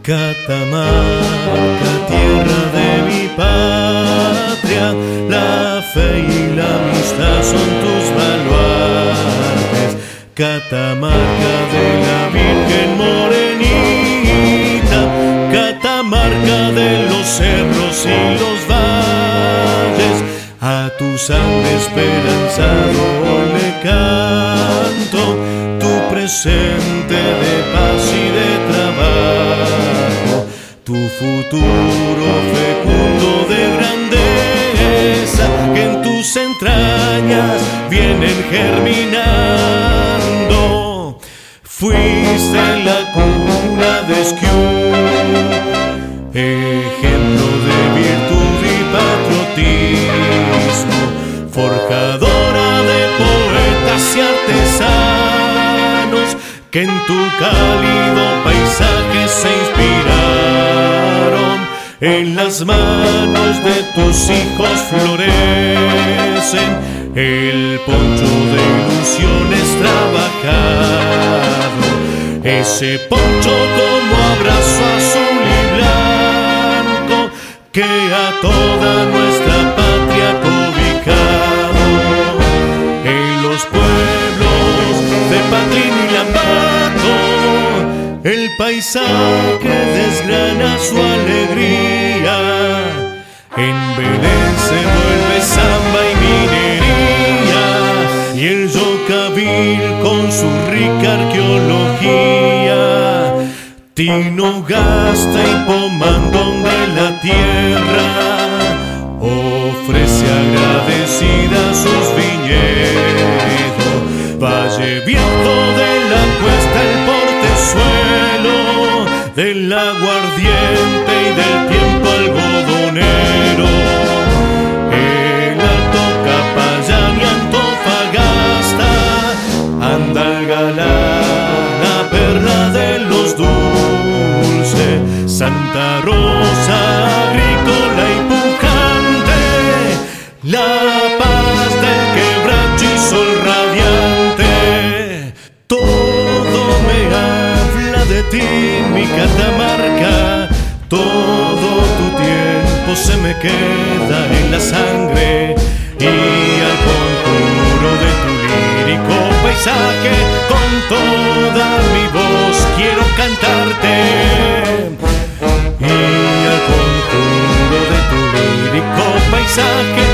Catamarca, tierra de mi patria, la fe y la amistad son tus baluartes. Catamarca de la Virgen Morenita, Catamarca de los cerros y los valles, a tu sangre esperanzado hoy le canto, tu presente de paz y de trabajo, tu futuro fecundo de grandeza, que en tus entrañas vienen germinando. Fuiste la cuna de Esquiú, ejemplo de virtud y patriotismo, forjadora de poetas y artesanos que en tu cálido paisaje se inspiraron. En las manos de tus hijos florecen el poncho de ilusiones trabajado, ese poncho como abrazo azul y blanco que a toda nuestra patria cobijado. En los pueblos de Patlín y Lambato, el paisaje desgrana su alegría. En Belén se vuelve samba y minería, y el Yocabil con su rica arqueología, Tinogasta y Pomandón de la tierra, ofrece agradecida sus viñedos. Valle Viejo de la Cuesta, el portezuelo del aguardiente y del tiempo algodonero, el Alto Capayán y Antofagasta, Andalgalá, la perla de los dulces, Santa Rosa, agrícola y pujante, la paz del quebracho y sol radiante. Todo me habla de ti, mi Catamarca, todo tu tiempo se me queda en la sangre, y al conjuro de tu lírico paisaje con toda mi voz quiero cantarte. Y al conjuro de tu lírico paisaje